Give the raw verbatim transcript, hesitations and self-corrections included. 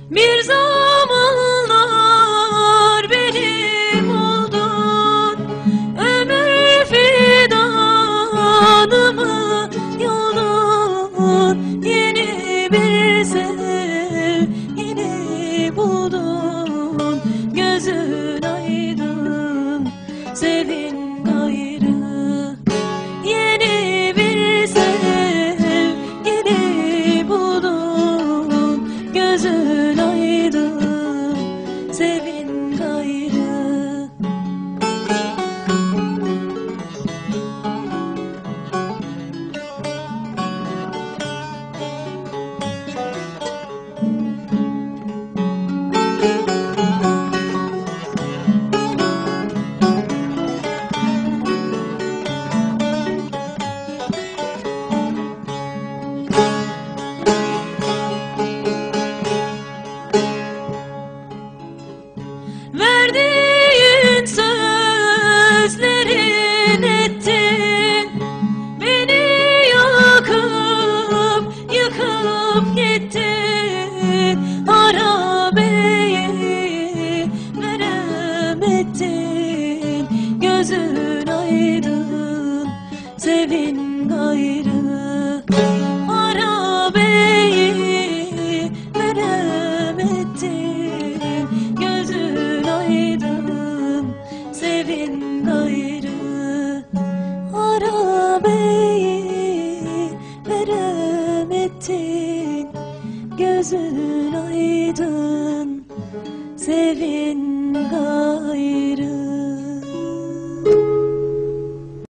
Bir zamanlar benim oldun, ömür fidanımı yolun. Yeni bir sevgili buldun, gözün aydın, sevin gayrı. Yeni bir sevgili buldun, gözün aydın, sevin gayrı. Verdiğin sözlerin ettin, beni yakıp yıkıp gittin. Arabeyi veremedin, gözün aydın, sevin gayrı. Arabeyi veremedin, gözün aydın, sevin gayrı. Arabeyi veremedin, gözün aydın, sevin gayrı.